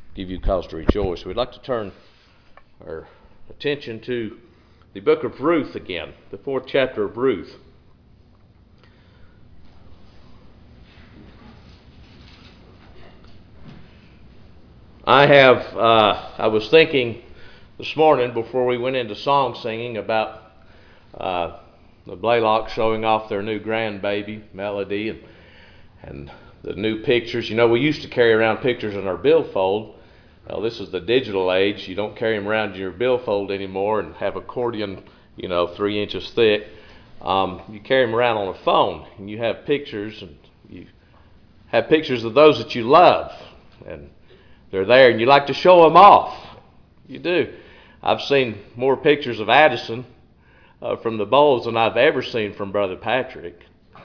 give you cause to rejoice. We'd like to turn our attention to the book of Ruth again, the 4th chapter of Ruth. I was thinking this morning before we went into song singing about the Blaylocks showing off their new grandbaby, Melody, and the new pictures. You know, we used to carry around pictures in our billfold. Well, this is the digital age. You don't carry them around in your billfold anymore and have accordion, 3 inches thick. You carry them around on a phone, and you have pictures, and you have pictures of those that you love, and they're there, and you like to show them off. You do. I've seen more pictures of Addison from the bowls than I've ever seen from Brother Patrick.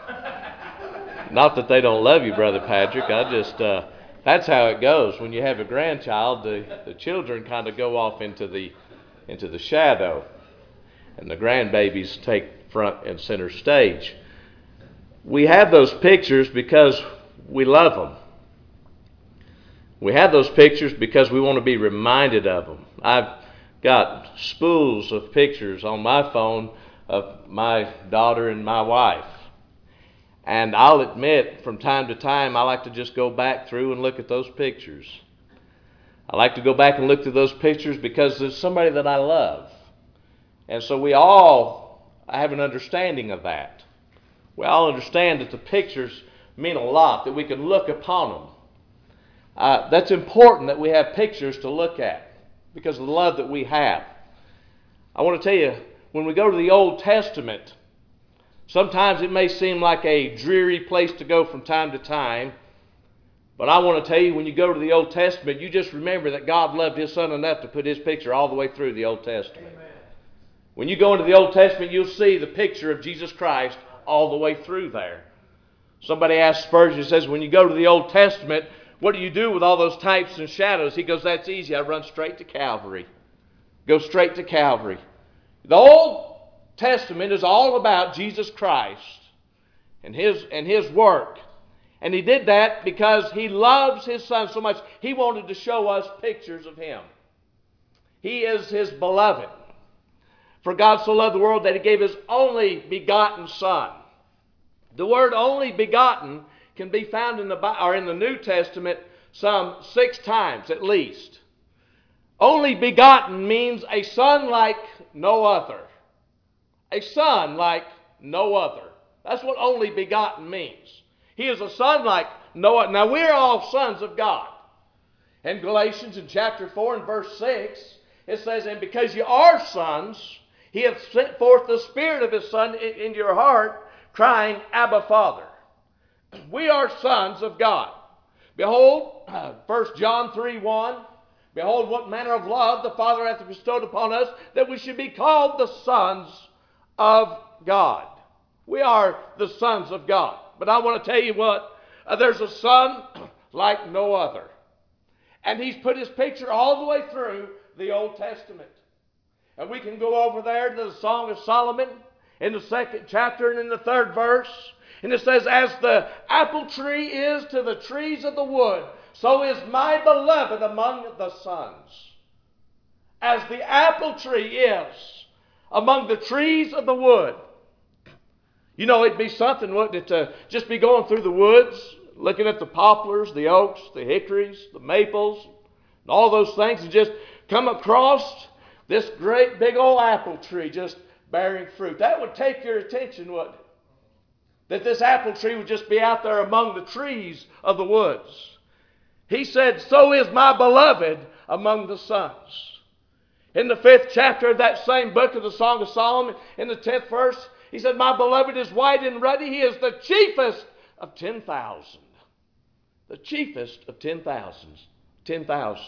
Not that they don't love you, Brother Patrick. That's how it goes. When you have a grandchild, the children kind of go off into the shadow, and the grandbabies take front and center stage. We have those pictures because we love them. We have those pictures because we want to be reminded of them. I've got spools of pictures on my phone of my daughter and my wife. And I'll admit, from time to time, I like to just go back through and look at those pictures. I like to go back and look through those pictures because there's somebody that I love. And so we all have an understanding of that. We all understand that the pictures mean a lot, that we can look upon them. That's important that we have pictures to look at because of the love that we have. I want to tell you, when we go to the Old Testament, sometimes it may seem like a dreary place to go from time to time, but I want to tell you, when you go to the Old Testament, you just remember that God loved His Son enough to put His picture all the way through the Old Testament. Amen. When you go into the Old Testament, you'll see the picture of Jesus Christ all the way through there. Somebody asked Spurgeon, says, when you go to the Old Testament, what do you do with all those types and shadows? He goes, that's easy. I run straight to Calvary. Go straight to Calvary. The Old Testament is all about Jesus Christ and His work. And He did that because He loves His Son so much. He wanted to show us pictures of Him. He is His beloved. For God so loved the world that He gave His only begotten Son. The word only begotten can be found in the New Testament some 6 times at least. Only begotten means a son like no other. A son like no other. That's what only begotten means. He is a son like no other. Now we're all sons of God. In Galatians in chapter 4 and verse 6, it says, and because you are sons, He hath sent forth the Spirit of His Son into your heart, crying, Abba, Father. We are sons of God. Behold, 1 John 3:1, behold what manner of love the Father hath bestowed upon us, that we should be called the sons of God. We are the sons of God. But I want to tell you what, there's a son like no other. And He's put His picture all the way through the Old Testament. And we can go over there to the Song of Solomon in the 2nd chapter and in the 3rd verse. And it says, as the apple tree is to the trees of the wood, so is my beloved among the sons. As the apple tree is among the trees of the wood. You know, it'd be something, wouldn't it, to just be going through the woods, looking at the poplars, the oaks, the hickories, the maples, and all those things, and just come across this great big old apple tree just bearing fruit. That would take your attention, wouldn't it? That this apple tree would just be out there among the trees of the woods. He said, so is my beloved among the sons. In the 5th chapter of that same book of the Song of Solomon, in the 10th verse, he said, my beloved is white and ruddy. He is the chiefest of 10,000. The chiefest of 10,000. 10,000.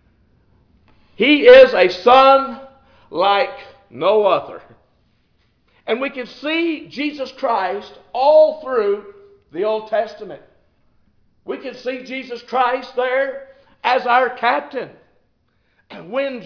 He is a son like no other. And we can see Jesus Christ all through the Old Testament. We can see Jesus Christ there as our captain. When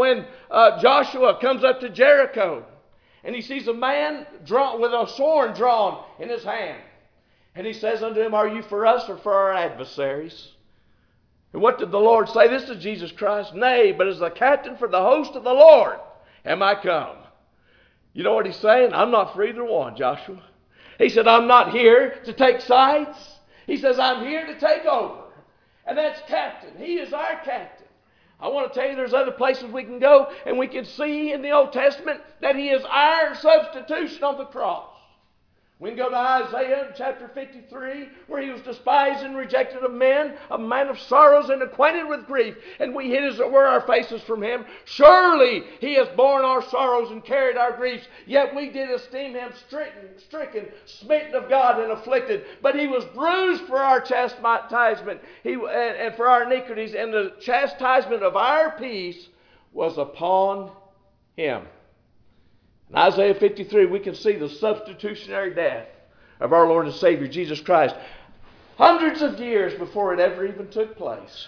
Joshua comes up to Jericho and he sees a man with a sword drawn in his hand. And he says unto him, are you for us or for our adversaries? And what did the Lord say? This is Jesus Christ. Nay, but as the captain for the host of the Lord am I come. You know what he's saying? I'm not for either one, Joshua. He said, I'm not here to take sides. He says, I'm here to take over. And that's captain. He is our captain. I want to tell you there's other places we can go and we can see in the Old Testament that He is our substitution on the cross. We can go to Isaiah chapter 53, where He was despised and rejected of men, a man of sorrows and acquainted with grief, and we hid as it were our faces from Him. Surely He has borne our sorrows and carried our griefs, yet we did esteem Him stricken, smitten of God, and afflicted. But He was bruised for our chastisement, and for our iniquities, and the chastisement of our peace was upon Him. In Isaiah 53, we can see the substitutionary death of our Lord and Savior, Jesus Christ, hundreds of years before it ever even took place.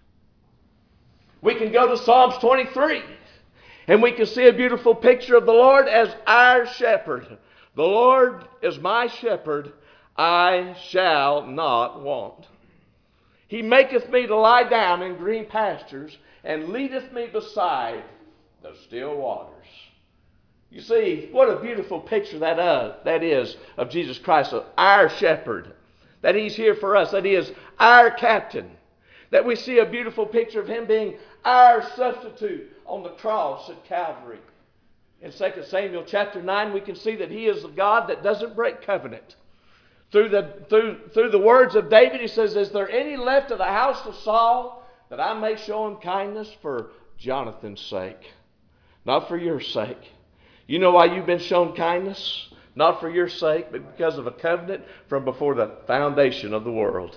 We can go to Psalms 23, and we can see a beautiful picture of the Lord as our shepherd. The Lord is my shepherd, I shall not want. He maketh me to lie down in green pastures, and leadeth me beside the still waters. You see, what a beautiful picture that is of Jesus Christ, of our shepherd, that He's here for us, that He is our captain, that we see a beautiful picture of Him being our substitute on the cross at Calvary. In 2 Samuel chapter 9, we can see that He is the God that doesn't break covenant. Through the words of David, he says, is there any left of the house of Saul that I may show him kindness for Jonathan's sake? Not for your sake. You know why you've been shown kindness? Not for your sake, but because of a covenant from before the foundation of the world.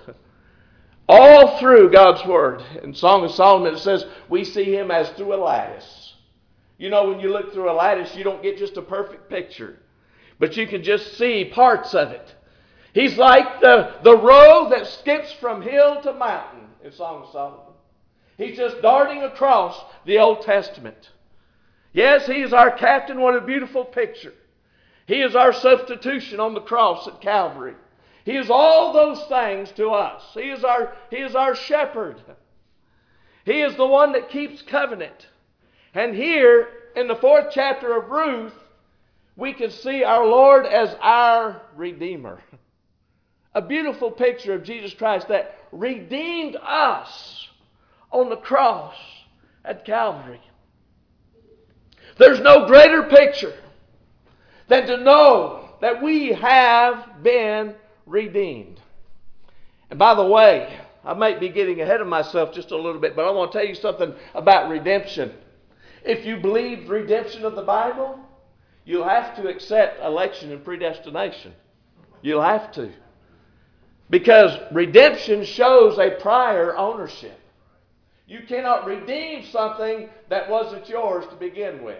All through God's Word. In Song of Solomon it says, we see Him as through a lattice. You know, when you look through a lattice, you don't get just a perfect picture. But you can just see parts of it. He's like the road that skips from hill to mountain in Song of Solomon. He's just darting across the Old Testament. Yes, He is our captain. What a beautiful picture. He is our substitution on the cross at Calvary. He is all those things to us. He is our shepherd. He is the one that keeps covenant. And here, in the 4th chapter of Ruth, we can see our Lord as our Redeemer. A beautiful picture of Jesus Christ that redeemed us on the cross at Calvary. There's no greater picture than to know that we have been redeemed. And by the way, I might be getting ahead of myself just a little bit, but I want to tell you something about redemption. If you believe redemption of the Bible, you'll have to accept election and predestination. You'll have to. Because redemption shows a prior ownership. You cannot redeem something that wasn't yours to begin with.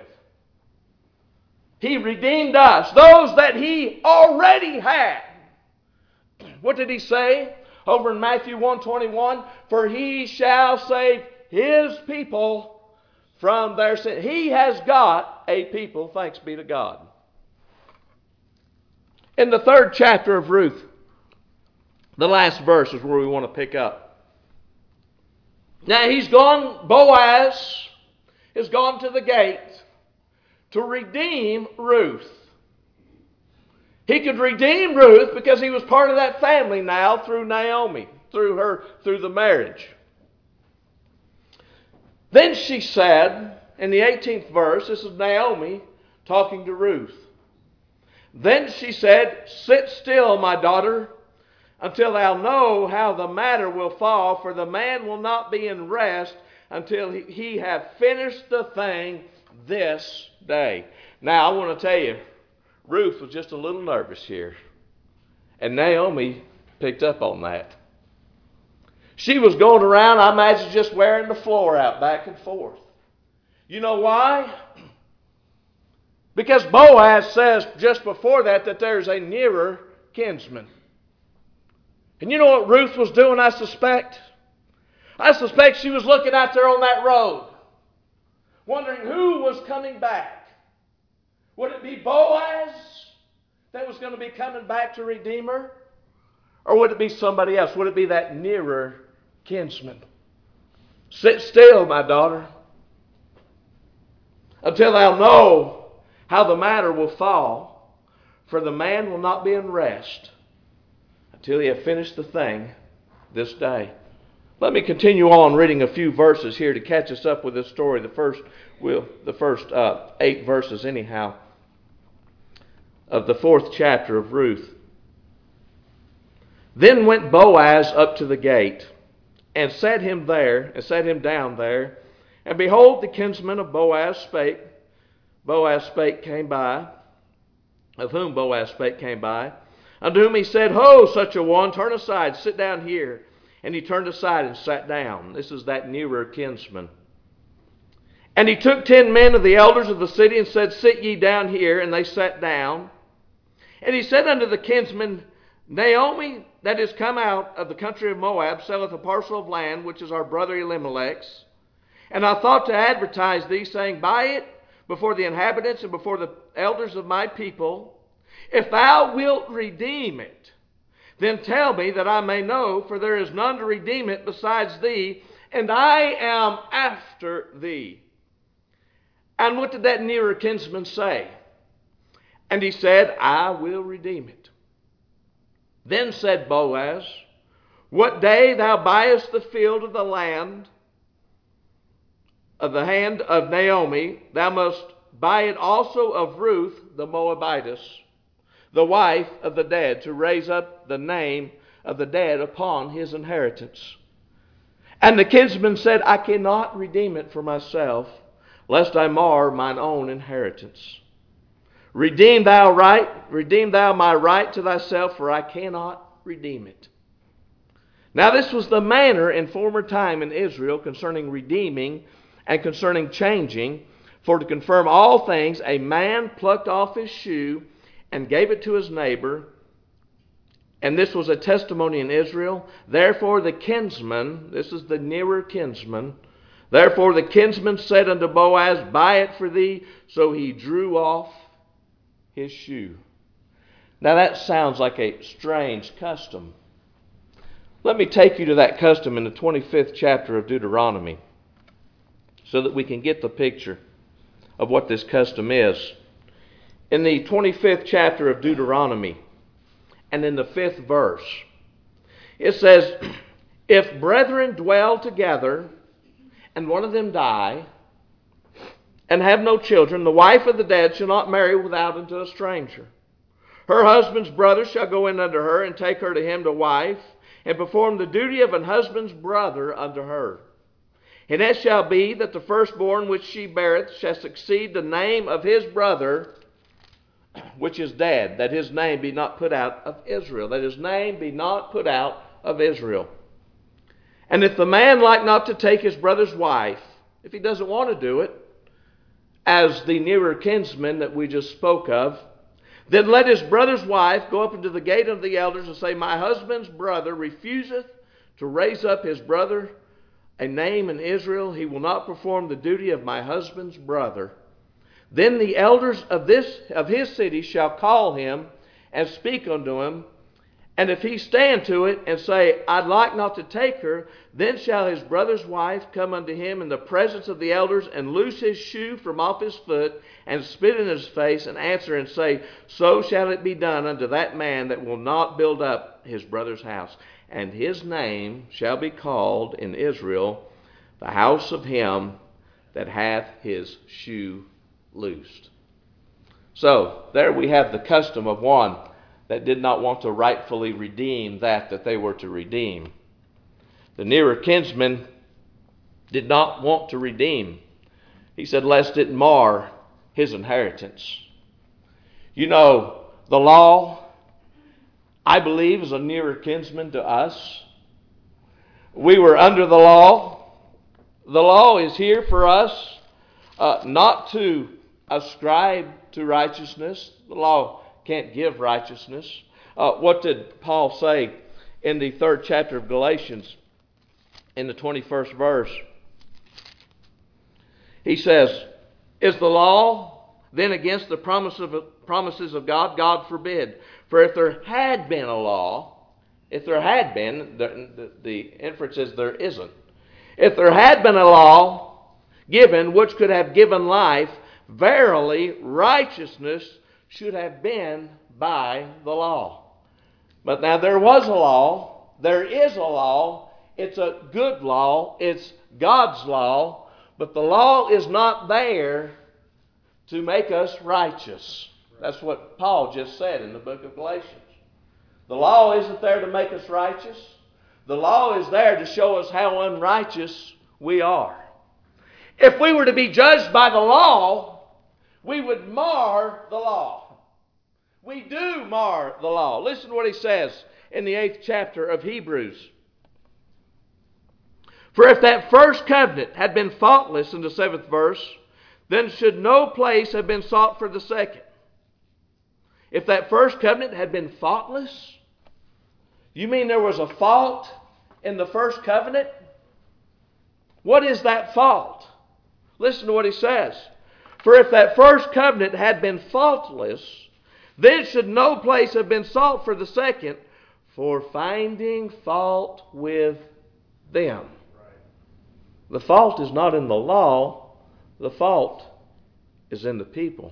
He redeemed us, those that He already had. What did He say over in Matthew 1:21? For He shall save His people from their sin. He has got a people, thanks be to God. In the 3rd chapter of Ruth, the last verse is where we want to pick up. Now Boaz has gone to the gate to redeem Ruth. He could redeem Ruth because he was part of that family now through Naomi, through the marriage. Then she said, in the 18th verse, this is Naomi talking to Ruth. Then she said, sit still, my daughter, until thou know how the matter will fall, for the man will not be in rest until he have finished the thing this day. Now, I want to tell you, Ruth was just a little nervous here. And Naomi picked up on that. She was going around, I imagine, just wearing the floor out back and forth. You know why? Because Boaz says just before that there's a nearer kinsman. And you know what Ruth was doing, I suspect? I suspect she was looking out there on that road, wondering who was coming back. Would it be Boaz that was going to be coming back to redeem her? Or would it be somebody else? Would it be that nearer kinsman? Sit still, my daughter, until thou know how the matter will fall, for the man will not be in rest until he have finished the thing this day. Let me continue on reading a few verses here to catch us up with this story. The first 8 verses anyhow of the 4th chapter of Ruth. Then went Boaz up to the gate, and set him down there. And behold, the kinsman of Boaz spake. Came by, of whom Boaz spake came by, unto whom he said, Ho, such a one, turn aside, sit down here. And he turned aside and sat down. This is that nearer kinsman. And he took 10 men of the elders of the city and said, Sit ye down here. And they sat down. And he said unto the kinsman, Naomi, that is come out of the country of Moab, selleth a parcel of land, which is our brother Elimelech's. And I thought to advertise thee, saying, Buy it before the inhabitants and before the elders of my people. If thou wilt redeem it, then tell me that I may know, for there is none to redeem it besides thee, and I am after thee. And what did that nearer kinsman say? And he said, I will redeem it. Then said Boaz, What day thou buyest the field of the land of the hand of Naomi, thou must buy it also of Ruth the Moabitess, the wife of the dead, to raise up the name of the dead upon his inheritance. And the kinsman said, I cannot redeem it for myself, lest I mar mine own inheritance. Redeem thou my right to thyself, for I cannot redeem it. Now this was the manner in former time in Israel concerning redeeming and concerning changing. For to confirm all things, a man plucked off his shoe and gave it to his neighbor. And this was a testimony in Israel. Therefore the kinsman, this is the nearer kinsman, therefore the kinsman said unto Boaz, Buy it for thee. So he drew off his shoe. Now that sounds like a strange custom. Let me take you to that custom in the 25th chapter of Deuteronomy, so that we can get the picture of what this custom is. In the 25th chapter of Deuteronomy, and in the 5th verse, it says, If brethren dwell together, and one of them die, and have no children, the wife of the dead shall not marry without unto a stranger. Her husband's brother shall go in unto her, and take her to him to wife, and perform the duty of an husband's brother unto her. And it shall be that the firstborn which she beareth shall succeed the name of his brother, which is dead, that his name be not put out of Israel. That his name be not put out of Israel. And if the man like not to take his brother's wife, if he doesn't want to do it, as the nearer kinsman that we just spoke of, then let his brother's wife go up into the gate of the elders and say, My husband's brother refuseth to raise up his brother a name in Israel. He will not perform the duty of my husband's brother. Then the elders of his city shall call him and speak unto him. And if he stand to it and say, I'd like not to take her, then shall his brother's wife come unto him in the presence of the elders and loose his shoe from off his foot and spit in his face and answer and say, So shall it be done unto that man that will not build up his brother's house. And his name shall be called in Israel the house of him that hath his shoe loosed. So there we have the custom of one that did not want to rightfully redeem that they were to redeem. The nearer kinsman did not want to redeem. He said, lest it mar his inheritance. You know, the law, I believe, is a nearer kinsman to us. We were under the law. The law is here for us not to ascribe to righteousness. The law can't give righteousness. What did Paul say in the 3rd chapter of Galatians, in the 21st verse? He says, Is the law then against the promises of God? God forbid. For if there had been a law, the inference is there isn't. If there had been a law given which could have given life, verily righteousness should have been by the law. But now there was a law, there is a law, it's a good law, it's God's law, but the law is not there to make us righteous. That's what Paul just said in the book of Galatians. The law isn't there to make us righteous. The law is there to show us how unrighteous we are. If we were to be judged by the law, we would mar the law. We do mar the law. Listen to what he says in the 8th chapter of Hebrews. For if that first covenant had been faultless in the 7th verse, then should no place have been sought for the second. If that first covenant had been faultless, you mean there was a fault in the first covenant? What is that fault? Listen to what he says. For if that first covenant had been faultless, then should no place have been sought for the second, for finding fault with them. The fault is not in the law, the fault is in the people.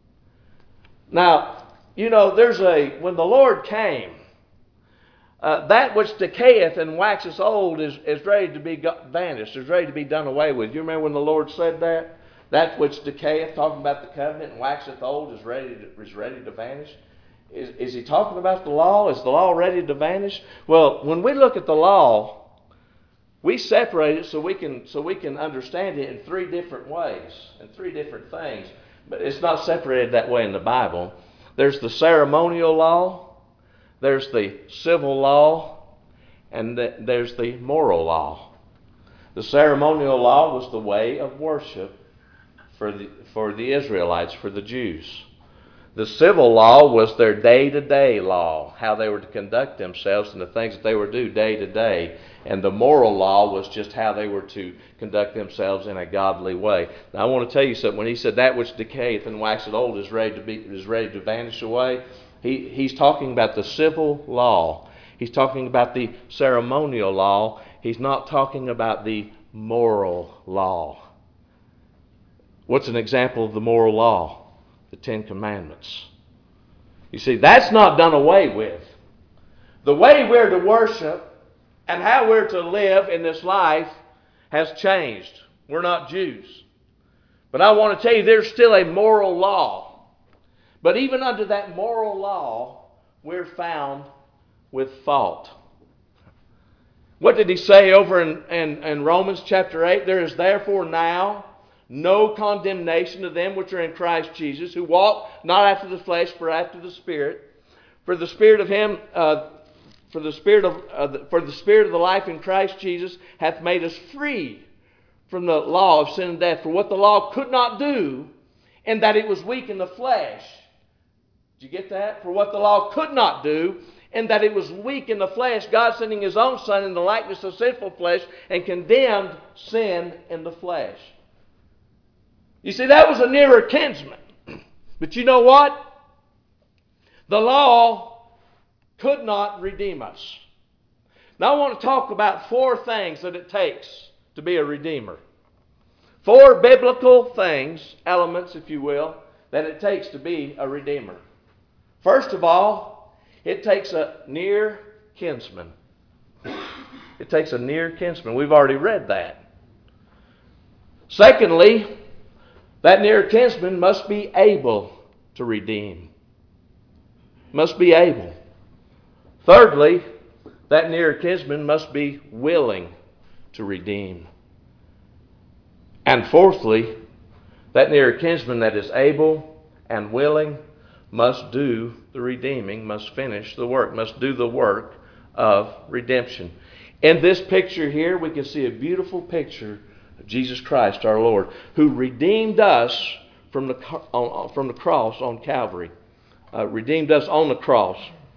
Now, when the Lord came, that which decayeth and waxeth old is ready to be vanished, is ready to be done away with. You remember when the Lord said that? That which decayeth, talking about the covenant, and waxeth old is ready to vanish. Is he talking about the law? Is the law ready to vanish? Well, when we look at the law, we separate it so we can understand it in three different ways, and three different things. But it's not separated that way in the Bible. There's the ceremonial law, there's the civil law, and there's the moral law. The ceremonial law was the way of worship for the Israelites, for the Jews. The civil law was their day-to-day law, how they were to conduct themselves and the things that they were to do day to day. And the moral law was just how they were to conduct themselves in a godly way. Now I want to tell you something. When he said that which decayeth and waxeth old is ready to vanish away, he's talking about the civil law. He's talking about the ceremonial law. He's not talking about the moral law. What's an example of the moral law? The 10 Commandments. You see, that's not done away with. The way we're to worship and how we're to live in this life has changed. We're not Jews. But I want to tell you, there's still a moral law. But even under that moral law, we're found with fault. What did he say over in Romans chapter 8? There is therefore now no condemnation to them which are in Christ Jesus, who walk not after the flesh, but after the Spirit. For the Spirit of the life in Christ Jesus hath made us free from the law of sin and death. For what the law could not do, in that it was weak in the flesh. Did you get that? For what the law could not do, in that it was weak in the flesh, God sending His own Son in the likeness of sinful flesh, and condemned sin in the flesh. You see, that was a nearer kinsman. But you know what? The law could not redeem us. Now I want to talk about 4 things that it takes to be a redeemer. 4 biblical things, elements if you will, that it takes to be a redeemer. First of all, it takes a near kinsman. It takes a near kinsman. We've already read that. Secondly, that near kinsman must be able to redeem. Must be able. Thirdly, that near kinsman must be willing to redeem. And fourthly, that near kinsman that is able and willing must do the redeeming, must finish the work, must do the work of redemption. In this picture here, we can see a beautiful picture of Jesus Christ our Lord, who redeemed us from the cross on Calvary. Redeemed us on the cross.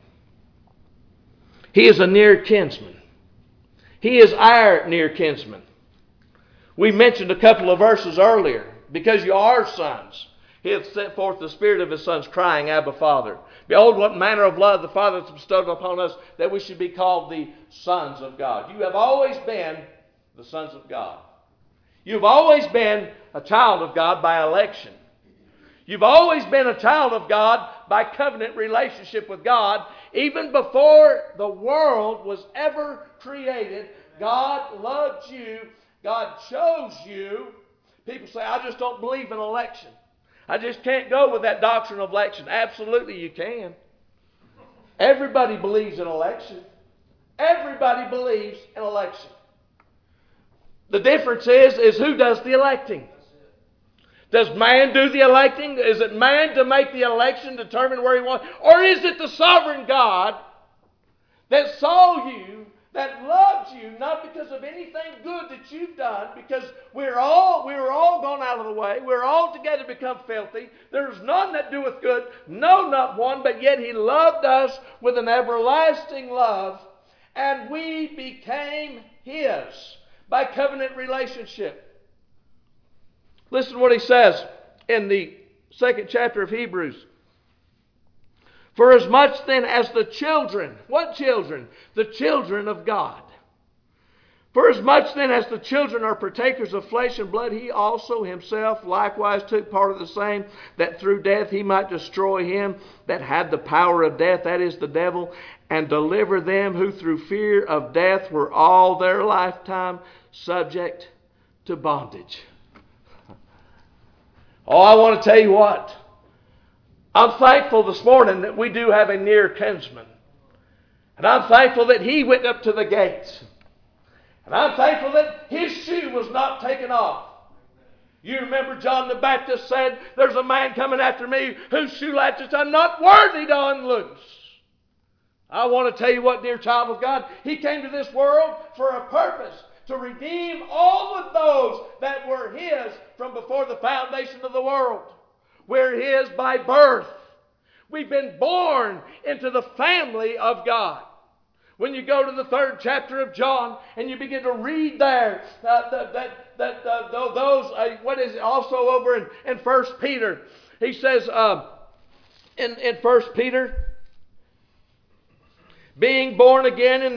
He is a near kinsman. He is our near kinsman. We mentioned a couple of verses earlier. Because you are sons, He hath sent forth the Spirit of His sons, crying, Abba, Father. Behold, what manner of love the Father hath bestowed upon us, that we should be called the sons of God. You have always been the sons of God. You've always been a child of God by election. You've always been a child of God by covenant relationship with God. Even before the world was ever created, God loved you. God chose you. People say, I just don't believe in election. I just can't go with that doctrine of election. Absolutely you can. Everybody believes in election. Everybody believes in election. The difference is who does the electing. Does man do the electing? Is it man to make the election, determine where he wants? Or is it the sovereign God that saw you, that loved you, not because of anything good that you've done, because we were all gone out of the way. We're all together become filthy. There's none that doeth good, no, not one, but yet he loved us with an everlasting love, and we became his by covenant relationship. Listen to what he says in the 2nd chapter of Hebrews. For as much then as the children, what children? The children of God. For as much then as the children are partakers of flesh and blood, he also himself likewise took part of the same, that through death he might destroy him that had the power of death, that is the devil, and deliver them who through fear of death were all their lifetime subject to bondage. Oh, I want to tell you what. I'm thankful this morning that we do have a near kinsman. And I'm thankful that he went up to the gates. And I'm thankful that his shoe was not taken off. You remember John the Baptist said, there's a man coming after me whose shoe latches I'm not worthy to unloose. I want to tell you what, dear child of God, he came to this world for a purpose. To redeem all of those that were his from before the foundation of the world. We're his by birth. We've been born into the family of God. When you go to the 3rd chapter of John and you begin to read there, what is it? Also over in 1 Peter, he says in 1 Peter, being born again in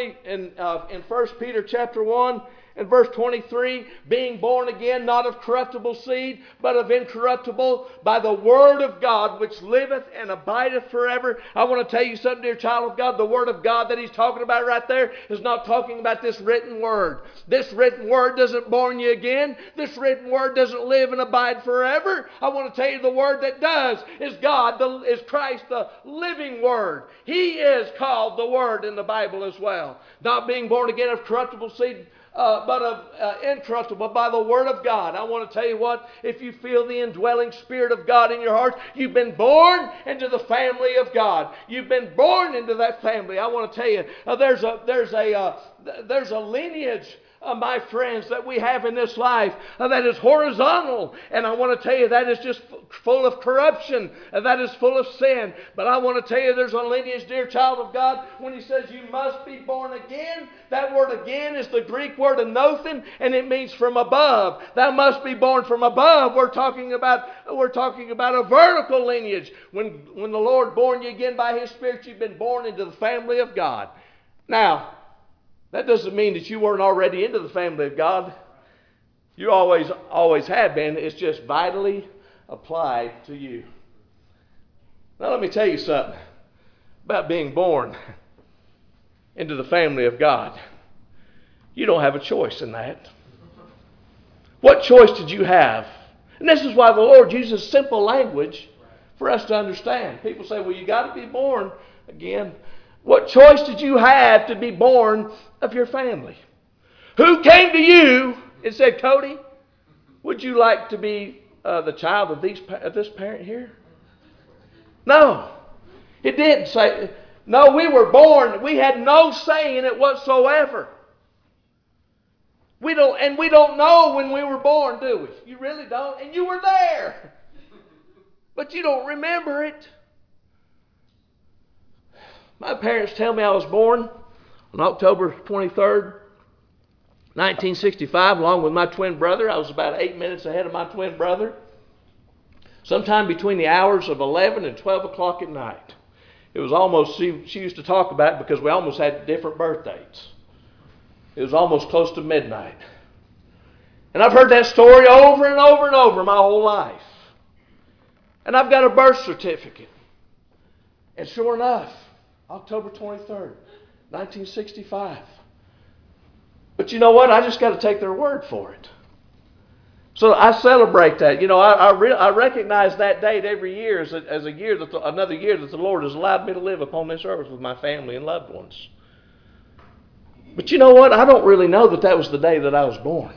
1 Peter chapter 1 and verse 23, being born again not of corruptible seed, but of incorruptible, by the word of God, which liveth and abideth forever. I want to tell you something, dear child of God. The word of God that he's talking about right there is not talking about this written word. This written word doesn't born you again. This written word doesn't live and abide forever. I want to tell you the word that does is God, is Christ, the living word. He is called the word in the Bible as well. Not being born again of corruptible seed, but of incorruptible by the word of God. I want to tell you what, if you feel the indwelling Spirit of God in your heart, you've been born into the family of God. You've been born into that family. I want to tell you, there's a lineage, my friends, that we have in this life that is horizontal. And I want to tell you that is just full of corruption. And that is full of sin. But I want to tell you there's a lineage, dear child of God, when he says you must be born again. That word again is the Greek word anothen, and it means from above. Thou must be born from above. We're talking about a vertical lineage. When the Lord born you again by his Spirit, you've been born into the family of God. Now, that doesn't mean that you weren't already into the family of God. You always have been. It's just vitally applied to you. Now let me tell you something about being born into the family of God. You don't have a choice in that. What choice did you have? And this is why the Lord uses simple language for us to understand. People say, well, you got to be born again. What choice did you have to be born of your family? Who came to you and said, Cody, would you like to be the child of this parent here? No. It didn't say. No, we were born. We had no say in it whatsoever. We don't know when we were born, do we? You really don't. And you were there. But you don't remember it. My parents tell me I was born on October 23rd, 1965, along with my twin brother. I was about 8 minutes ahead of my twin brother. Sometime between the hours of 11 and 12 o'clock at night. It was almost, she used to talk about it because we almost had different birth dates. It was almost close to midnight. And I've heard that story over and over and over my whole life. And I've got a birth certificate. And sure enough, October 23rd, 1965. But you know what? I just got to take their word for it. So I celebrate that. You know, I recognize that date every year as a year another year that the Lord has allowed me to live upon this earth with my family and loved ones. But you know what? I don't really know that was the day that I was born.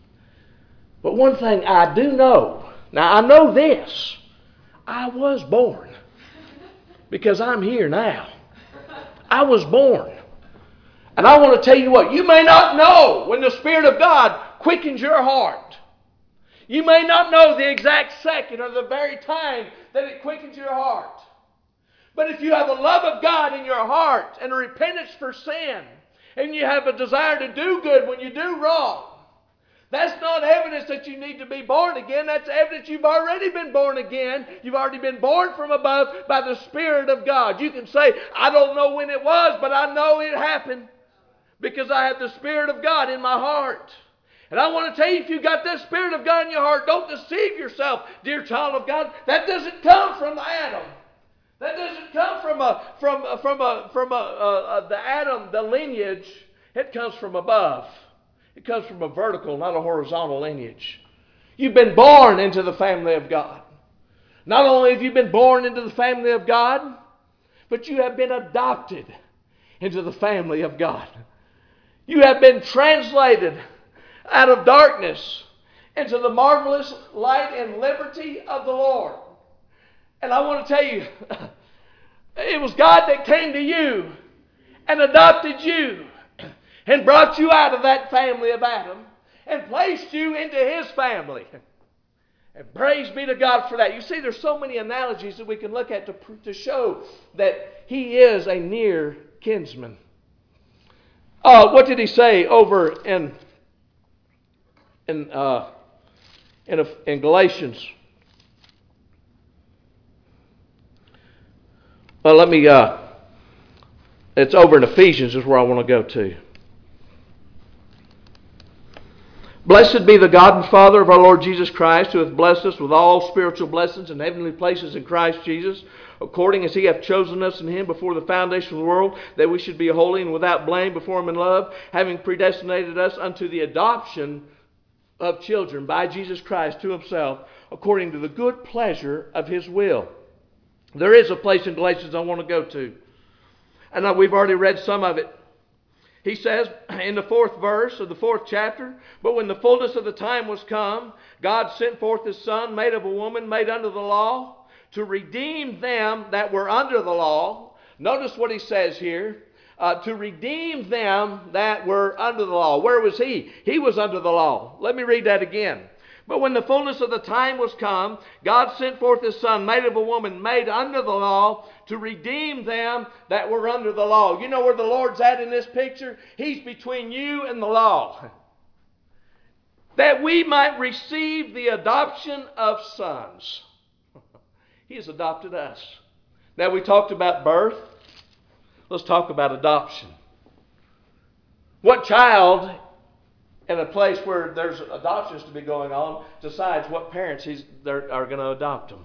But one thing I do know, now I know this, I was born. Because I'm here now. I was born. And I want to tell you what, you may not know when the Spirit of God quickens your heart. You may not know the exact second or the very time that it quickens your heart. But if you have a love of God in your heart and a repentance for sin, and you have a desire to do good when you do wrong, that's not evidence that you need to be born again. That's evidence you've already been born again. You've already been born from above by the Spirit of God. You can say, I don't know when it was, but I know it happened because I have the Spirit of God in my heart. And I want to tell you, if you've got that Spirit of God in your heart, don't deceive yourself, dear child of God. That doesn't come from Adam. That doesn't come from the Adam, the lineage. It comes from above. It comes from a vertical, not a horizontal lineage. You've been born into the family of God. Not only have you been born into the family of God, but you have been adopted into the family of God. You have been translated out of darkness into the marvelous light and liberty of the Lord. And I want to tell you, it was God that came to you and adopted you and brought you out of that family of Adam and placed you into His family. And praise be to God for that. You see, there's so many analogies that we can look at to show that He is a near kinsman. What did He say over in Galatians? Well, it's over in Ephesians is where I want to go to. Blessed be the God and Father of our Lord Jesus Christ, who hath blessed us with all spiritual blessings in heavenly places in Christ Jesus, according as He hath chosen us in Him before the foundation of the world, that we should be holy and without blame before Him in love, having predestinated us unto the adoption of children by Jesus Christ to Himself, according to the good pleasure of His will. There is a place in Galatians I want to go to. And we've already read some of it. He says in the 4th verse of the 4th chapter, but when the fullness of the time was come, God sent forth His Son, made of a woman, made under the law, to redeem them that were under the law. Notice what He says here. To redeem them that were under the law. Where was He? He was under the law. Let me read that again. But when the fullness of the time was come, God sent forth His Son, made of a woman, made under the law, to redeem them that were under the law. You know where the Lord's at in this picture? He's between you and the law. That we might receive the adoption of sons. He has adopted us. Now we talked about birth. Let's talk about adoption. What child in a place where there's adoptions to be going on decides what parents are going to adopt them?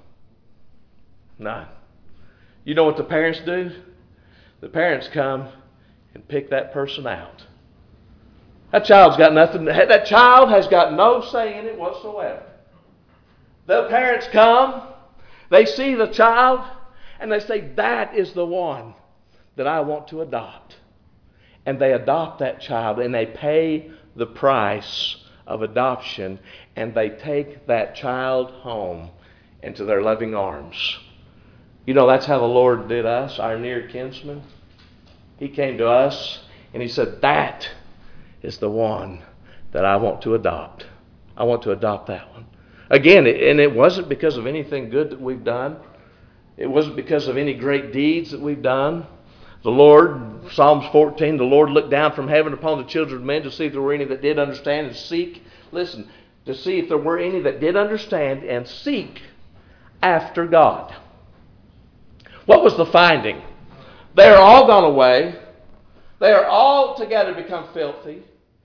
None. You know what the parents do? The parents come and pick that person out. That child's got nothing. That child has got no say in it whatsoever. The parents come, they see the child, and they say, that is the one that I want to adopt. And they adopt that child, and they pay the price of adoption, and they take that child home into their loving arms. You know, that's how the Lord did us, our near kinsman. He came to us, and He said, that is the one that I want to adopt. I want to adopt that one. Again, and it wasn't because of anything good that we've done. It wasn't because of any great deeds that we've done. The Lord, Psalms 14, the Lord looked down from heaven upon the children of men to see if there were any that did understand and seek. Listen, to see if there were any that did understand and seek after God. What was the finding? They are all gone away. They are all together become filthy.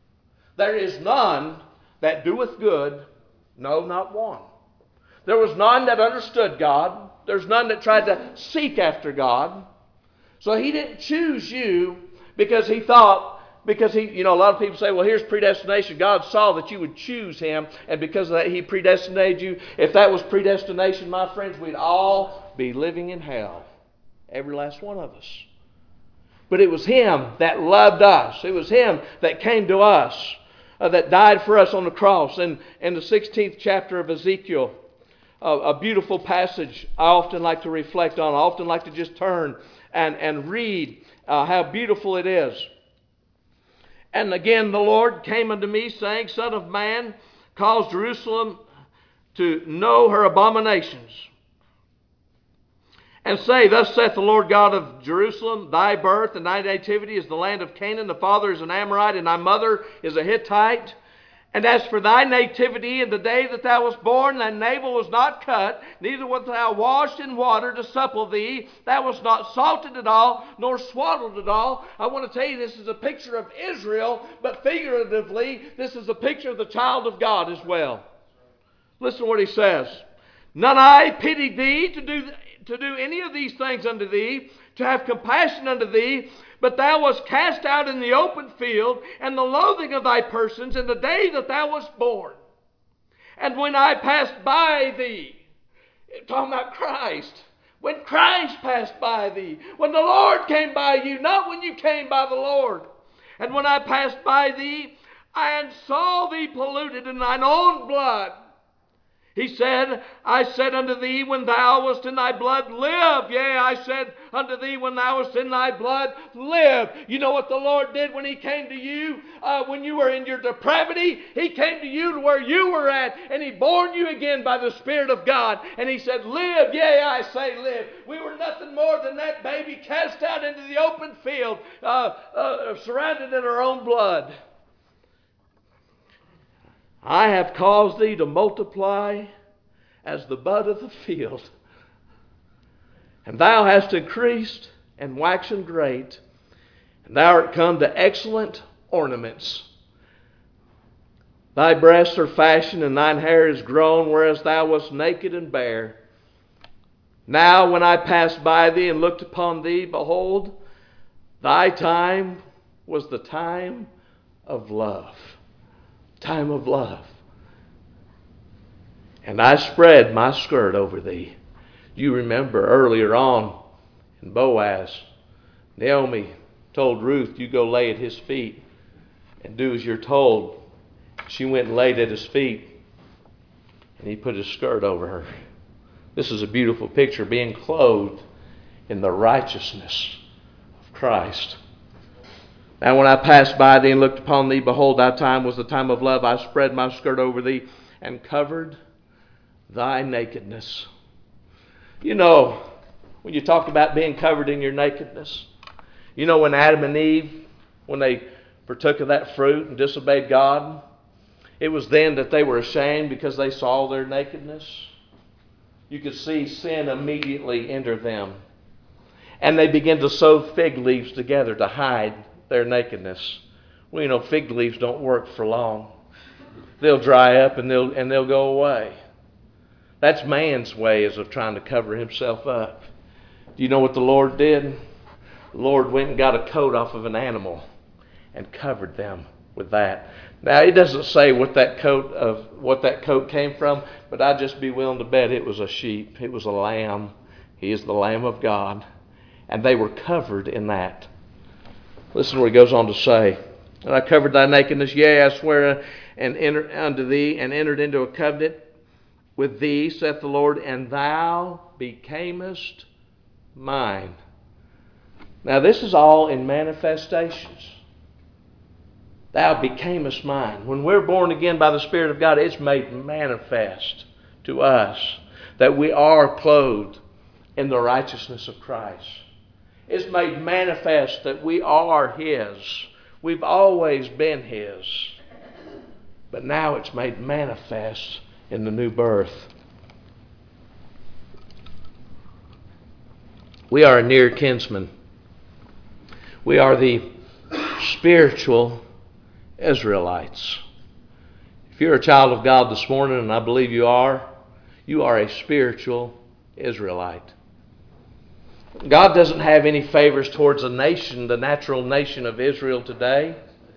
There is none that doeth good, no, not one. There was none that understood God. There's none that tried to seek after God. So He didn't choose you because He thought, a lot of people say, well, here's predestination. God saw that you would choose Him, and because of that He predestinated you. If that was predestination, my friends, we'd all be living in hell. Every last one of us. But it was Him that loved us. It was Him that came to us, that died for us on the cross. And in the 16th chapter of Ezekiel, a beautiful passage I often like to reflect on. I often like to just turn and read how beautiful it is. And again the Lord came unto me, saying, Son of man, cause Jerusalem to know her abominations. And say, Thus saith the Lord God of Jerusalem, Thy birth and thy nativity is the land of Canaan. The father is an Amorite, and thy mother is a Hittite. And as for thy nativity, in the day that thou wast born, thy navel was not cut, neither wast thou washed in water to supple thee. Thou wast not salted at all, nor swaddled at all. I want to tell you, this is a picture of Israel, but figuratively, this is a picture of the child of God as well. Listen to what he says. None I pitied thee to do any of these things unto thee, to have compassion unto thee, but thou wast cast out in the open field, and the loathing of thy persons in the day that thou wast born. And when I passed by thee, talking about Christ, when Christ passed by thee, when the Lord came by you, not when you came by the Lord. And when I passed by thee, and saw thee polluted in thine own blood, He said, I said unto thee when thou wast in thy blood, live. Yea, I said unto thee when thou wast in thy blood, live. You know what the Lord did when He came to you? When you were in your depravity, He came to you to where you were at, and He born you again by the Spirit of God. And He said, live. Yea, I say live. We were nothing more than that baby cast out into the open field, surrounded in our own blood. I have caused thee to multiply as the bud of the field. And thou hast increased and waxen great, and thou art come to excellent ornaments. Thy breasts are fashioned, and thine hair is grown, whereas thou wast naked and bare. Now when I passed by thee and looked upon thee, behold, thy time was the time of love. Time of love. And I spread my skirt over thee. You remember earlier on in Boaz, Naomi told Ruth, you go lay at his feet and do as you're told. She went and laid at his feet, and he put his skirt over her. This is a beautiful picture, being clothed in the righteousness of Christ. Now when I passed by thee and looked upon thee, behold, thy time was the time of love. I spread my skirt over thee and covered thy nakedness. You know, when you talk about being covered in your nakedness, you know when Adam and Eve, when they partook of that fruit and disobeyed God, it was then that they were ashamed because they saw their nakedness. You could see sin immediately enter them. And they began to sew fig leaves together to hide their nakedness. Well, you know, fig leaves don't work for long. They'll dry up and they'll go away. That's man's ways of trying to cover himself up. Do you know what the Lord did? The Lord went and got a coat off of an animal and covered them with that. Now it doesn't say what that coat came from, but I'd just be willing to bet it was a sheep. It was a lamb. He is the Lamb of God. And they were covered in that. Listen to what he goes on to say. And I covered thy nakedness, yea, I swear and entered unto thee, and entered into a covenant with thee, saith the Lord, and thou becamest mine. Now this is all in manifestations. Thou becamest mine. When we're born again by the Spirit of God, it's made manifest to us that we are clothed in the righteousness of Christ. It's made manifest that we are His. We've always been His. But now it's made manifest in the new birth. We are a near kinsman. We are the spiritual Israelites. If you're a child of God this morning, and I believe you are a spiritual Israelite. God doesn't have any favors towards a nation, the natural nation of Israel today.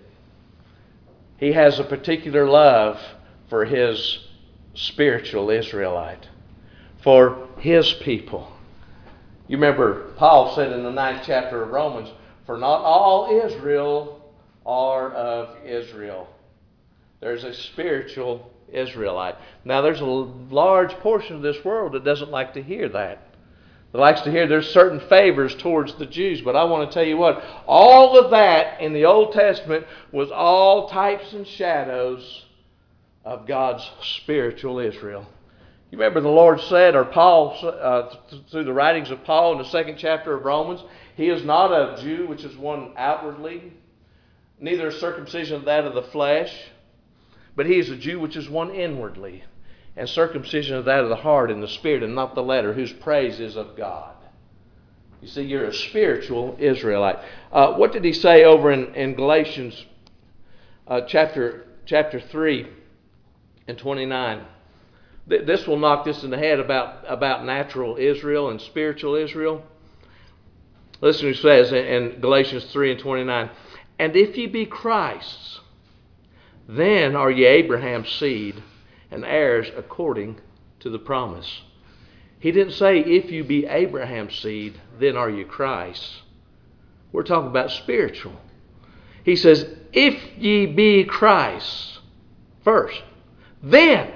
He has a particular love for His spiritual Israelite, for His people. You remember Paul said in the 9th chapter of Romans, "For not all Israel are of Israel." There's a spiritual Israelite. Now there's a large portion of this world that doesn't like to hear that. It likes to hear there's certain favors towards the Jews. But I want to tell you what, all of that in the Old Testament was all types and shadows of God's spiritual Israel. You remember the Lord said, or Paul, through the writings of Paul in the 2nd chapter of Romans, He is not a Jew which is one outwardly, neither is circumcision that of the flesh, but He is a Jew which is one inwardly, and circumcision of that of the heart and the spirit, and not the letter, whose praise is of God. You see, you're a spiritual Israelite. What did he say over in Galatians chapter 3 and 29? This will knock this in the head about natural Israel and spiritual Israel. Listen what he says in Galatians 3 and 29. "And if ye be Christ's, then are ye Abraham's seed, and heirs according to the promise." He didn't say, if you be Abraham's seed, then are you Christ. We're talking about spiritual. He says, if ye be Christ first, then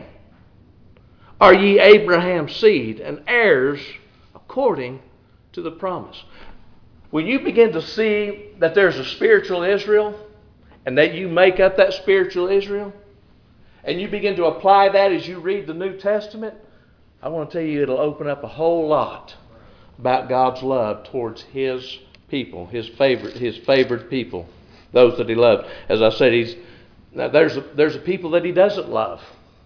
are ye Abraham's seed, and heirs according to the promise. When you begin to see that there's a spiritual Israel, and that you make up that spiritual Israel, and you begin to apply that as you read the New Testament, I want to tell you it'll open up a whole lot about God's love towards His people, His favored people, those that He loved. As I said, there's a people that He doesn't love.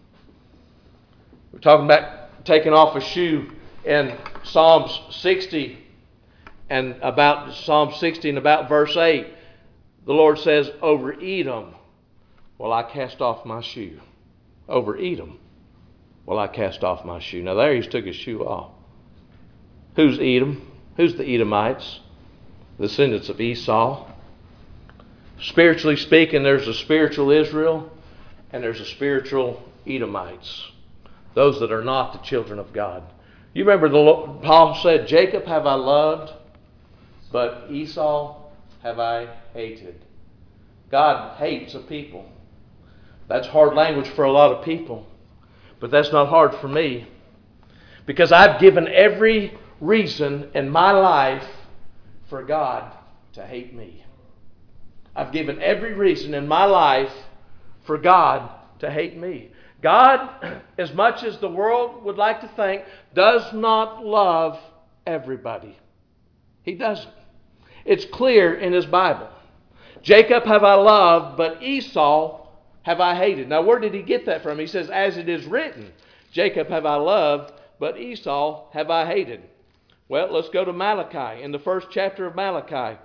We're talking about taking off a shoe in Psalms 60 and about verse 8. The Lord says, over Edom will I cast off my shoe. Over Edom will I cast off my shoe. Now there He's took His shoe off. Who's Edom? Who's the Edomites? The descendants of Esau. Spiritually speaking, there's a spiritual Israel and there's a spiritual Edomites. Those that are not the children of God. You remember Paul said, Jacob have I loved, but Esau have I hated. God hates a people. That's hard language for a lot of people. But that's not hard for me. Because I've given every reason in my life for God to hate me. I've given every reason in my life for God to hate me. God, as much as the world would like to think, does not love everybody. He doesn't. It's clear in His Bible. Jacob have I loved, but Esau have I hated. Now where did he get that from? He says, as it is written, Jacob have I loved, but Esau have I hated. Well, let's go to Malachi, in the 1st chapter of Malachi.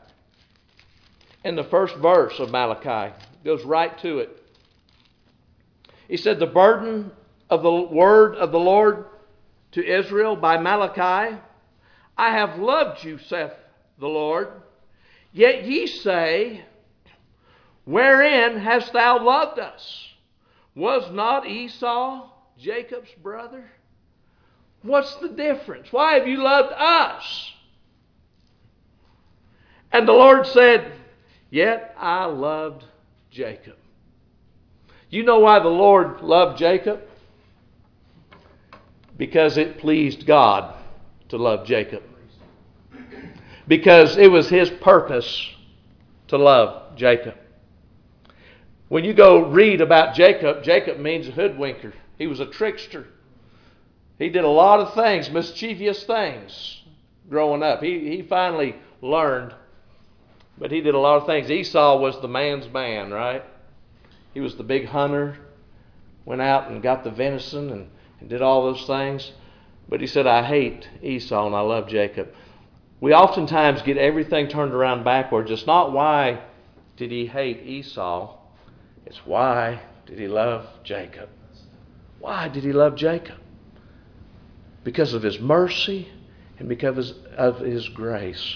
In the 1st verse of Malachi. It goes right to it. He said, the burden of the word of the Lord to Israel by Malachi, I have loved you, saith the Lord. Yet ye say, wherein hast thou loved us? Was not Esau Jacob's brother? What's the difference? Why have you loved us? And the Lord said, yet I loved Jacob. You know why the Lord loved Jacob? Because it pleased God to love Jacob. Because it was His purpose to love Jacob. When you go read about Jacob, Jacob means a hoodwinker. He was a trickster. He did a lot of things, mischievous things, growing up. He finally learned, but he did a lot of things. Esau was the man's man, right? He was the big hunter, went out and got the venison and did all those things. But he said, I hate Esau and I love Jacob. We oftentimes get everything turned around backwards. It's not why did he hate Esau. It's why did he love Jacob? Why did he love Jacob? Because of his mercy and because of his grace.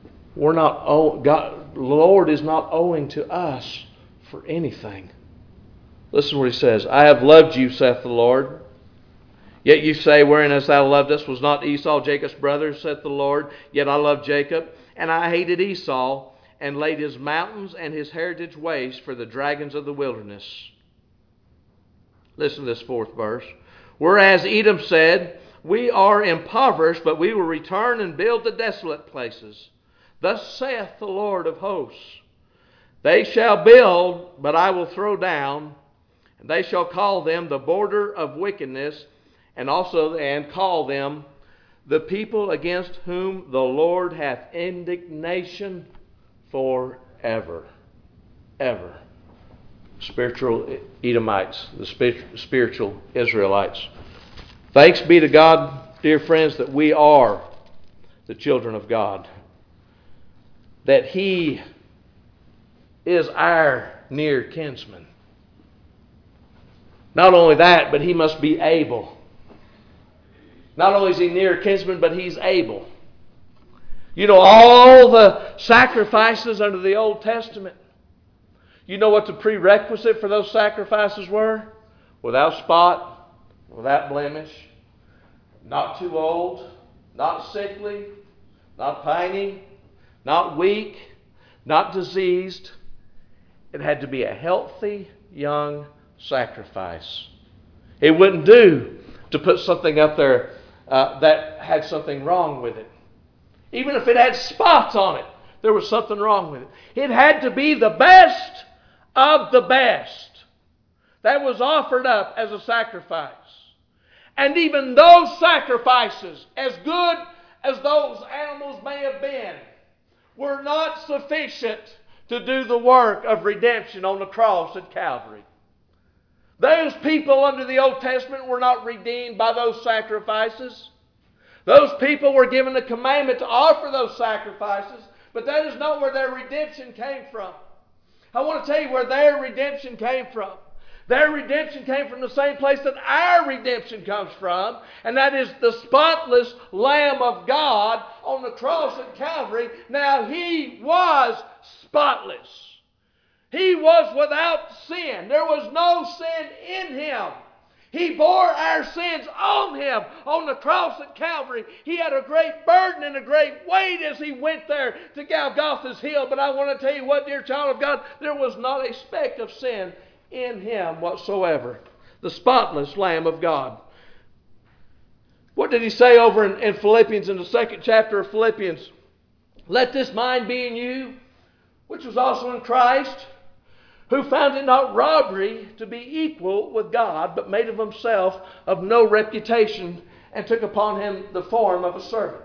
The Lord is not owing to us for anything. Listen to what he says. I have loved you, saith the Lord. Yet you say, wherein hast thou loved us? Was not Esau Jacob's brother, saith the Lord? Yet I loved Jacob, and I hated Esau, and laid his mountains and his heritage waste for the dragons of the wilderness. Listen to this fourth verse. Whereas Edom said, we are impoverished, but we will return and build the desolate places. Thus saith the Lord of hosts, they shall build, but I will throw down, and they shall call them the border of wickedness, and call them the people against whom the Lord hath indignation forever. Ever. Spiritual Edomites, the spiritual Israelites. Thanks be to God, dear friends, that we are the children of God. That He is our near kinsman. Not only that, but He must be able. Not only is He near kinsman, but He's able. You know, all the sacrifices under the Old Testament, you know what the prerequisite for those sacrifices were? Without spot, without blemish, not too old, not sickly, not pining, not weak, not diseased. It had to be a healthy, young sacrifice. It wouldn't do to put something up there that had something wrong with it. Even if it had spots on it, there was something wrong with it. It had to be the best of the best that was offered up as a sacrifice. And even those sacrifices, as good as those animals may have been, were not sufficient to do the work of redemption on the cross at Calvary. Those people under the Old Testament were not redeemed by those sacrifices. Those people were given the commandment to offer those sacrifices, but that is not where their redemption came from. I want to tell you where their redemption came from. Their redemption came from the same place that our redemption comes from, and that is the spotless Lamb of God on the cross at Calvary. Now, He was spotless. He was without sin. There was no sin in Him. He bore our sins on Him on the cross at Calvary. He had a great burden and a great weight as He went there to Golgotha's hill. But I want to tell you what, dear child of God, there was not a speck of sin in Him whatsoever. The spotless Lamb of God. What did He say over in Philippians, in the 2nd chapter of Philippians? Let this mind be in you, which was also in Christ, who found it not robbery to be equal with God, but made of Himself of no reputation, and took upon Him the form of a servant.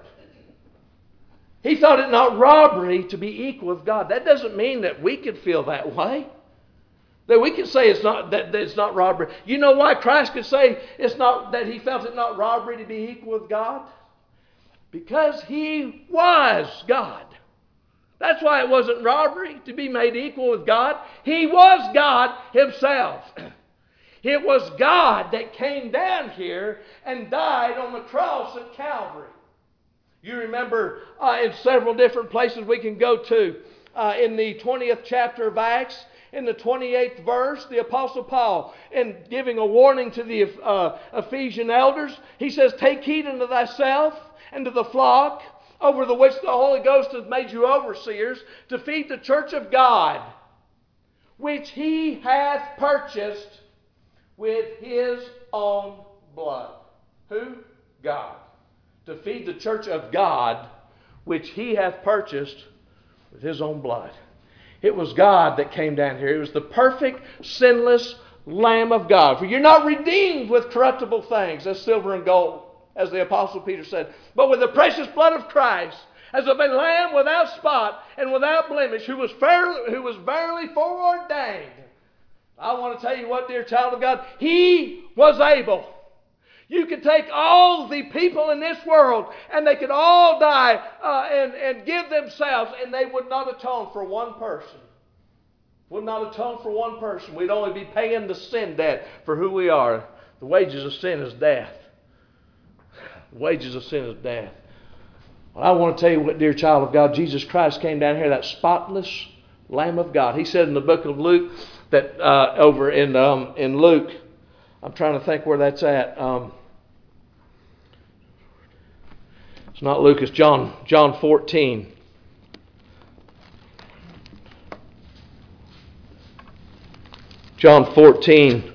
He thought it not robbery to be equal with God. That doesn't mean that we could feel that way. That we can say that it's not robbery. You know why Christ could say it's not, that He felt it not robbery to be equal with God? Because He was God. That's why it wasn't robbery to be made equal with God. He was God Himself. It was God that came down here and died on the cross at Calvary. You remember in several different places we can go to. In the 20th chapter of Acts, in the 28th verse, the Apostle Paul, in giving a warning to the Ephesian elders, he says, take heed unto thyself and to the flock, over the which the Holy Ghost hath made you overseers, to feed the church of God, which He hath purchased with His own blood. Who? God. To feed the church of God, which He hath purchased with His own blood. It was God that came down here. It was the perfect, sinless Lamb of God. For you're not redeemed with corruptible things, as silver and gold, as the Apostle Peter said, but with the precious blood of Christ, as of a lamb without spot and without blemish, who was verily foreordained. I want to tell you what, dear child of God, He was able. You could take all the people in this world and they could all die and give themselves, and they would not atone for one person. Would not atone for one person. We'd only be paying the sin debt for who we are. The wages of sin is death. The wages of sin is death. Well, I want to tell you what, dear child of God, Jesus Christ came down here, that spotless Lamb of God. He said in the book of Luke, that over in Luke, I'm trying to think where that's at. It's not Luke, it's John 14. John 14.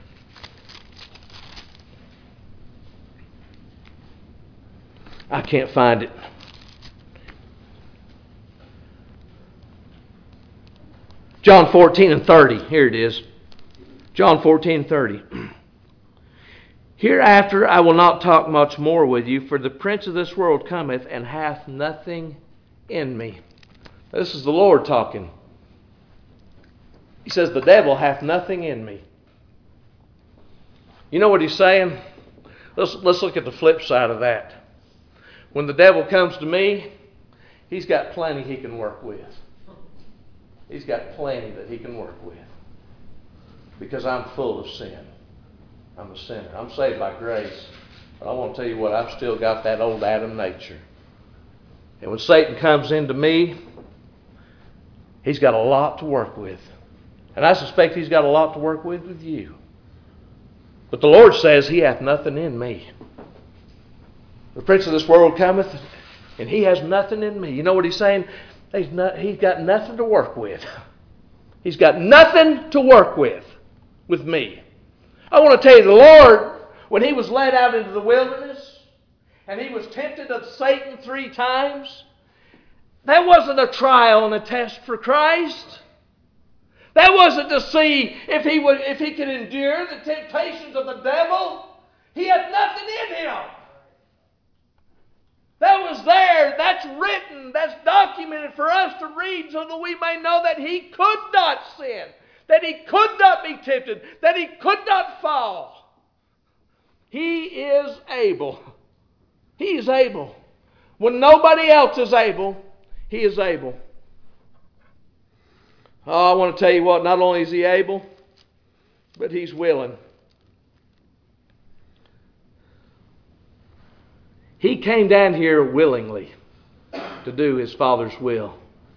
I can't find it. John 14 and 30. Here it is. John 14, 30. Hereafter I will not talk much more with you, for the prince of this world cometh and hath nothing in me. This is the Lord talking. He says, the devil hath nothing in me. You know what he's saying? Let's look at the flip side of that. When the devil comes to me, he's got plenty he can work with. He's got plenty that he can work with. Because I'm full of sin. I'm a sinner. I'm saved by grace. But I want to tell you what, I've still got that old Adam nature. And when Satan comes into me, he's got a lot to work with. And I suspect he's got a lot to work with you. But the Lord says, he hath nothing in me. The prince of this world cometh, and he has nothing in me. You know what he's saying? He's got nothing to work with. He's got nothing to work with me. I want to tell you, the Lord, when he was led out into the wilderness, and he was tempted of Satan 3 times, that wasn't a trial and a test for Christ. That wasn't to see if he could endure the temptations of the devil. He had nothing in him. That was there. That's written. That's documented for us to read so that we may know that he could not sin. That he could not be tempted. That he could not fall. He is able. He is able. When nobody else is able, he is able. Oh, I want to tell you what, not only is he able, but he's willing. He came down here willingly to do his Father's will.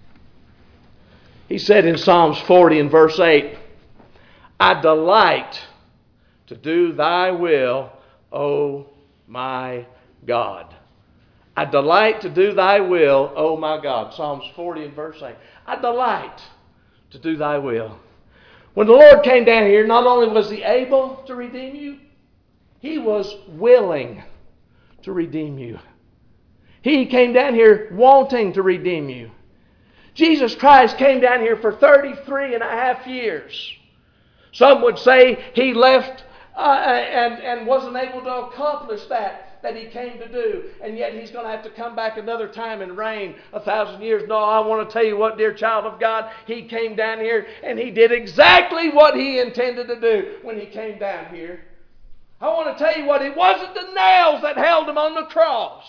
He said in Psalms 40 and verse 8, I delight to do thy will, O my God. I delight to do thy will, O my God. Psalms 40 and verse 8. I delight to do thy will. When the Lord came down here, not only was he able to redeem you, he was willing to redeem you. He came down here wanting to redeem you. Jesus Christ came down here for 33 and a half years. Some would say he left and wasn't able to accomplish that he came to do. And yet he's going to have to come back another time and reign 1,000 years. No, I want to tell you what, dear child of God, he came down here and he did exactly what he intended to do when he came down here. I want to tell you what, it wasn't the nails that held him on the cross.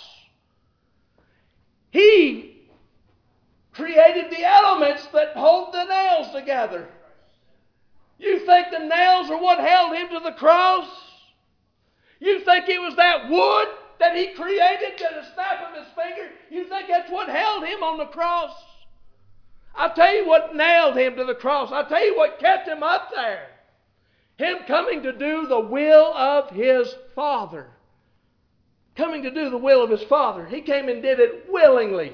He created the elements that hold the nails together. You think the nails are what held him to the cross? You think it was that wood that he created to the snap of his finger? You think that's what held him on the cross? I'll tell you what nailed him to the cross. I'll tell you what kept him up there. Him coming to do the will of his Father. Coming to do the will of his Father. He came and did it willingly.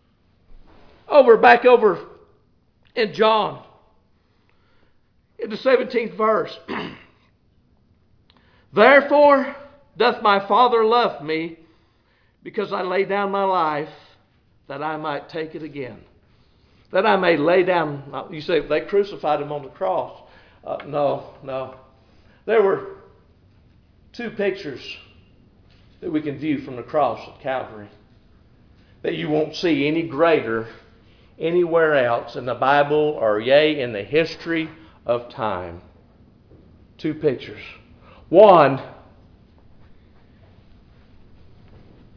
Back over in John, in the 17th verse. Therefore doth my Father love me, because I lay down my life, that I might take it again. That I may lay down. You say, they crucified him on the cross. No. There were 2 pictures that we can view from the cross at Calvary that you won't see any greater anywhere else in the Bible or in the history of time. 2 pictures. One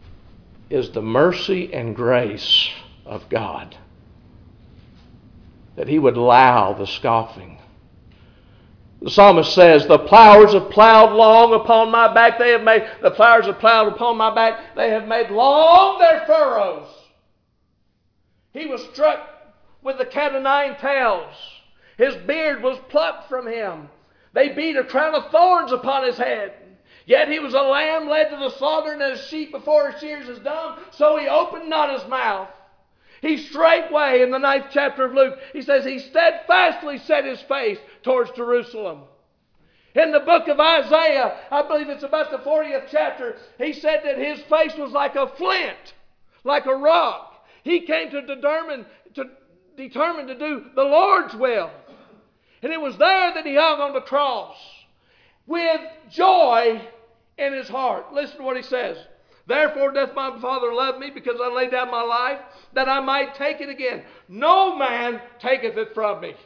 is the mercy and grace of God that He would allow the scoffing. The psalmist says, the plowers have plowed long upon my back. The plowers have plowed upon my back. They have made long their furrows. He was struck with the cat o' nine tails. His beard was plucked from him. They beat a crown of thorns upon his head. Yet he was a lamb led to the slaughter, and as a sheep before his shears is dumb, so he opened not his mouth. He straightway, in the 9th chapter of Luke, he says he steadfastly set his face towards Jerusalem. In the book of Isaiah, I believe it's about the 40th chapter, he said that his face was like a flint, like a rock. He came to determine to do the Lord's will. And it was there that he hung on the cross with joy in his heart. Listen to what he says. Therefore doth my Father love me, because I lay down my life, that I might take it again. No man taketh it from me.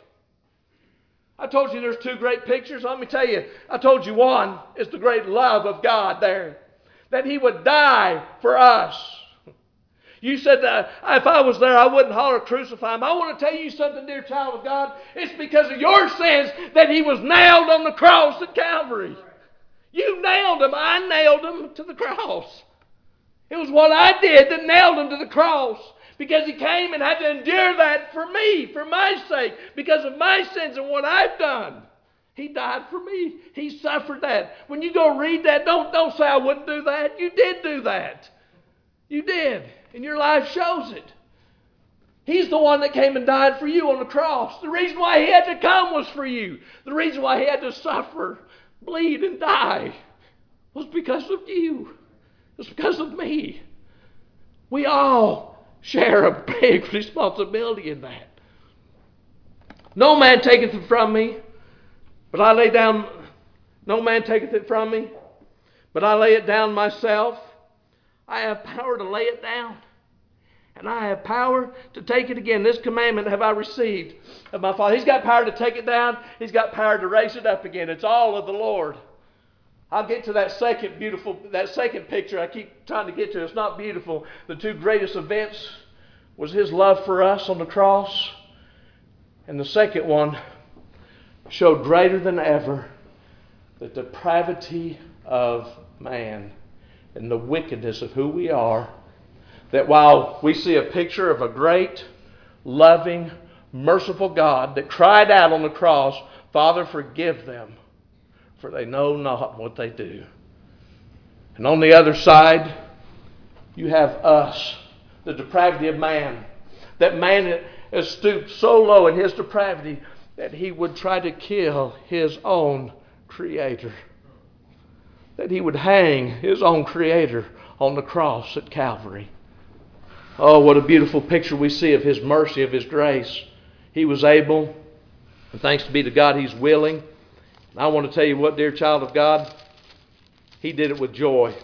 I told you there's two great pictures. Let me tell you, I told you one is the great love of God there. That He would die for us. You said that if I was there, I wouldn't holler, crucify Him. I want to tell you something, dear child of God. It's because of your sins that He was nailed on the cross at Calvary. You nailed Him. I nailed Him to the cross. It was what I did that nailed Him to the cross. Because He came and had to endure that for me, for my sake, because of my sins and what I've done. He died for me. He suffered that. When you go read that, don't say I wouldn't do that. You did do that. You did. And your life shows it. He's the one that came and died for you on the cross. The reason why He had to come was for you. The reason why He had to suffer, bleed, and die was because of you. It was because of me. We all share a big responsibility in that. No man taketh it from me, but I lay down. No man taketh it from me, but I lay it down myself. I have power to lay it down, and I have power to take it again. This commandment have I received of my Father. He's got power to take it down. He's got power to raise it up again. It's all of the Lord. I'll get to that second picture I keep trying to get to. It's not beautiful. The two greatest events was His love for us on the cross, and the second one showed greater than ever the depravity of man and the wickedness of who we are. That while we see a picture of a great, loving, merciful God that cried out on the cross, Father, forgive them, for they know not what they do. And on the other side, you have us, the depravity of man. That man has stooped so low in his depravity that he would try to kill his own Creator. That he would hang his own Creator on the cross at Calvary. Oh, what a beautiful picture we see of His mercy, of His grace. He was able, and thanks be to God, He's willing. And I want to tell you what, dear child of God, He did it with joy.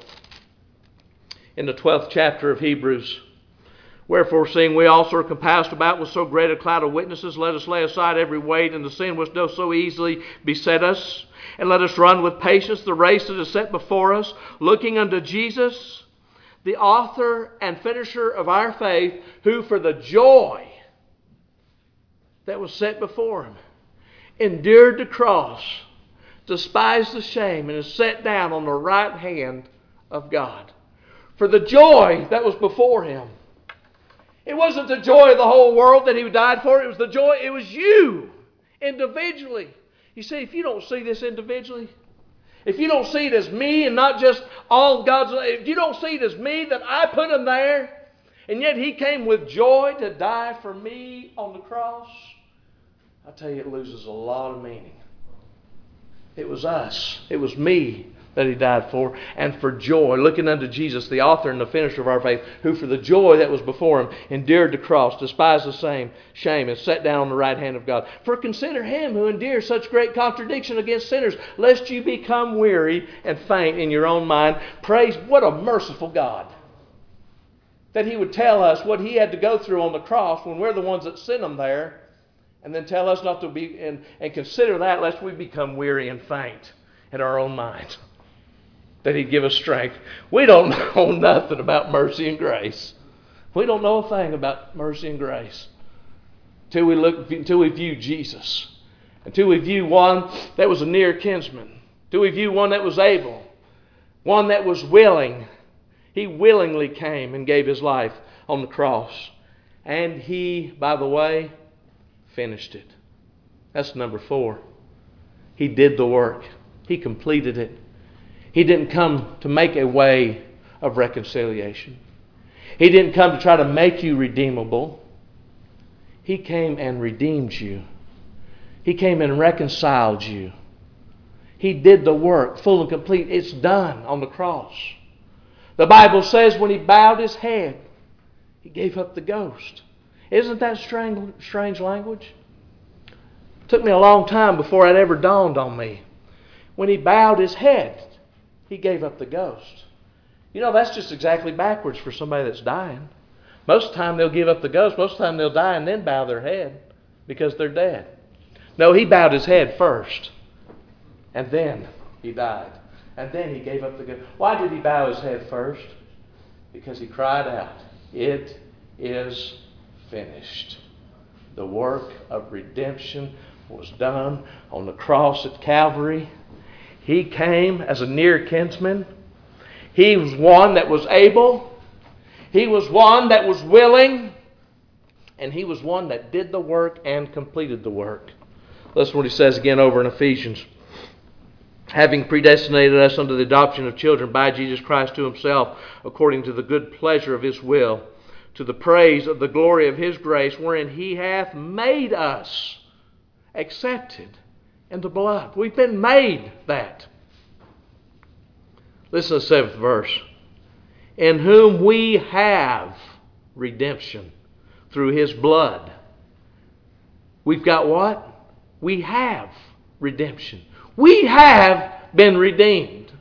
In the 12th chapter of Hebrews, wherefore, seeing we also are compassed about with so great a cloud of witnesses, let us lay aside every weight and the sin which doth so easily beset us, and let us run with patience the race that is set before us, looking unto Jesus, the author and finisher of our faith, who for the joy that was set before Him endured the cross, despised the shame, and is set down on the right hand of God. For the joy that was before Him. It wasn't the joy of the whole world that He died for. It was the joy, it was you individually. You see, if you don't see this individually, if you don't see it as me and not just all God's, if you don't see it as me, that I put Him there, and yet He came with joy to die for me on the cross, I tell you, it loses a lot of meaning. It was us. It was me that He died for, and for joy, looking unto Jesus, the author and the finisher of our faith, who for the joy that was before Him endured the cross, despised the shame, and sat down on the right hand of God. For consider Him who endured such great contradiction against sinners, lest you become weary and faint in your own mind. Praise, what a merciful God. That He would tell us what He had to go through on the cross when we're the ones that sent Him there, and then tell us not to be, and consider that lest we become weary and faint in our own minds. That He'd give us strength. We don't know nothing about mercy and grace. We don't know a thing about mercy and grace. until we view Jesus. Until we view one that was a near kinsman. Until we view one that was able. One that was willing. He willingly came and gave His life on the cross. And He, by the way, finished it. That's number 4. He did the work. He completed it. He didn't come to make a way of reconciliation. He didn't come to try to make you redeemable. He came and redeemed you. He came and reconciled you. He did the work, full and complete. It's done on the cross. The Bible says when He bowed His head, He gave up the ghost. Isn't that strange language? It took me a long time before it ever dawned on me. When He bowed His head, He gave up the ghost. You know, that's just exactly backwards for somebody that's dying. Most of the time they'll give up the ghost. Most of the time they'll die and then bow their head because they're dead. No, He bowed His head first. And then He died. And then He gave up the ghost. Why did He bow His head first? Because He cried out, "It is finished." The work of redemption was done on the cross at Calvary. He came as a near kinsman. He was one that was able. He was one that was willing. And He was one that did the work and completed the work. Listen to what He says again over in Ephesians. Having predestinated us unto the adoption of children by Jesus Christ to Himself, according to the good pleasure of His will, to the praise of the glory of His grace, wherein He hath made us accepted in the beloved. We've been made that. Listen to the 7th verse. In whom we have redemption through His blood. We've got what? We have redemption. We have been redeemed.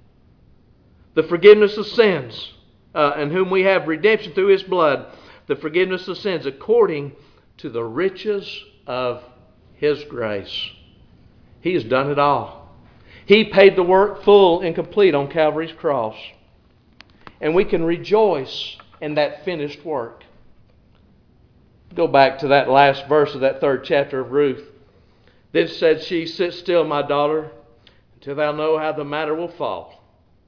The forgiveness of sins. In whom we have redemption through His blood. The forgiveness of sins according to the riches of His grace. He has done it all. He paid the work full and complete on Calvary's cross. And we can rejoice in that finished work. Go back to that last verse of that 3rd chapter of Ruth. Then said she, "Sit still, my daughter, until thou know how the matter will fall.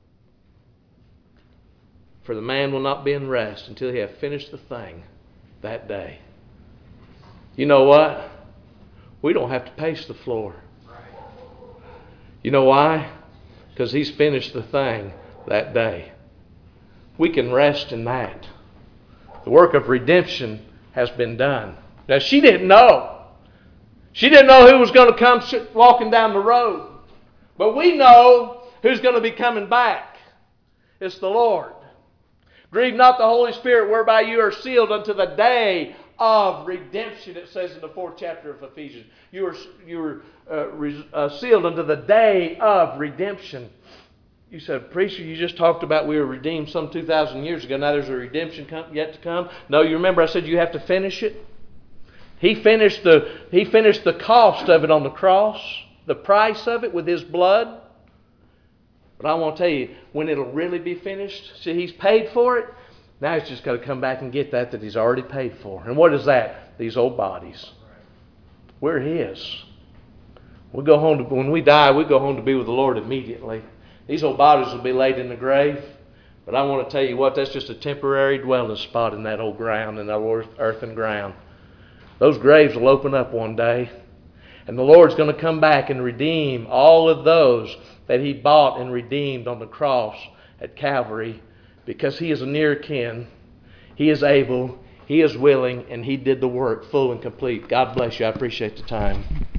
For the man will not be in rest until he have finished the thing that day." You know what? We don't have to pace the floor. You know why? Because He's finished the thing that day. We can rest in that. The work of redemption has been done. Now, she didn't know. She didn't know who was going to come walking down the road. But we know who's going to be coming back. It's the Lord. Grieve not the Holy Spirit, whereby you are sealed unto the day of redemption, it says in the 4th chapter of Ephesians. You were sealed unto the day of redemption. You said, "Preacher, you just talked about we were redeemed some 2,000 years ago. Now there's a redemption yet to come." No, you remember I said you have to finish it? He finished the cost of it on the cross, the price of it with His blood. But I want to tell you, when it'll really be finished, see, He's paid for it. Now He's just got to come back and get that He's already paid for. And what is that? These old bodies. We're His. We go home when we die, we go home to be with the Lord immediately. These old bodies will be laid in the grave. But I want to tell you what, that's just a temporary dwelling spot in that old ground, in that earthen ground. Those graves will open up one day. And the Lord's going to come back and redeem all of those that He bought and redeemed on the cross at Calvary, because He is a near kin. He is able, He is willing, and He did the work full and complete. God bless you. I appreciate the time.